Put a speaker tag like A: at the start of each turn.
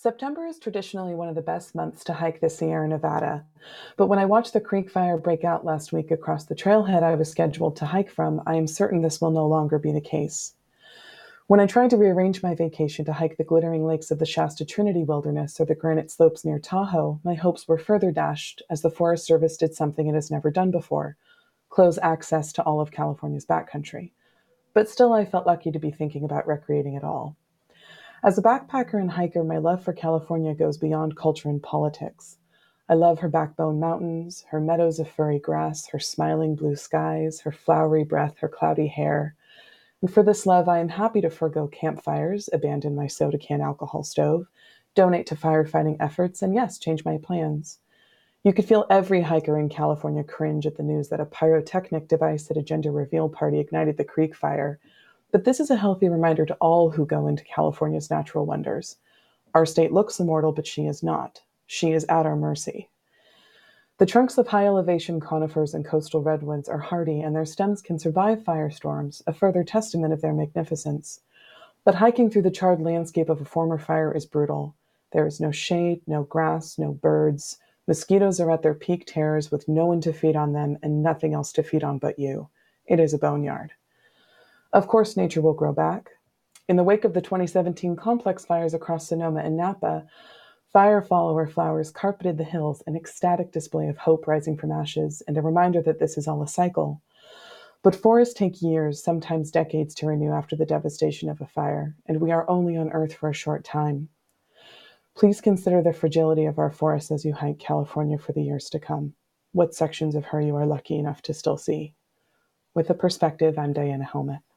A: September is traditionally one of the best months to hike the Sierra Nevada, but when I watched the creek fire break out last week across the trailhead I was scheduled to hike from, I am certain this will no longer be the case. When I tried to rearrange my vacation to hike the glittering lakes of the Shasta Trinity Wilderness or the granite slopes near Tahoe, my hopes were further dashed as the Forest Service did something it has never done before: close access to all of California's backcountry. But still, I felt lucky to be thinking about recreating at all. As a backpacker and hiker, my love for California goes beyond culture and politics. I love her backbone mountains, her meadows of furry grass, her smiling blue skies, her flowery breath, her cloudy hair. And for this love, I am happy to forego campfires, abandon my soda can alcohol stove, donate to firefighting efforts, and yes, change my plans. You could feel every hiker in California cringe at the news that a pyrotechnic device at a gender reveal party ignited the creek fire, but this is a healthy reminder to all who go into California's natural wonders. Our state looks immortal, but she is not. She is at our mercy. The trunks of high elevation conifers and coastal redwoods are hardy, and their stems can survive firestorms, a further testament of their magnificence. But hiking through the charred landscape of a former fire is brutal. There is no shade, no grass, no birds. Mosquitoes are at their peak terrors with no one to feed on them and nothing else to feed on but you. It is a boneyard. Of course, nature will grow back. In the wake of the 2017 complex fires across Sonoma and Napa, fire follower flowers carpeted the hills, an ecstatic display of hope rising from ashes, and a reminder that this is all a cycle. But forests take years, sometimes decades, to renew after the devastation of a fire, and we are only on Earth for a short time. Please consider the fragility of our forests as you hike California for the years to come. What sections of her you are lucky enough to still see. With a perspective, I'm Diana Helmuth.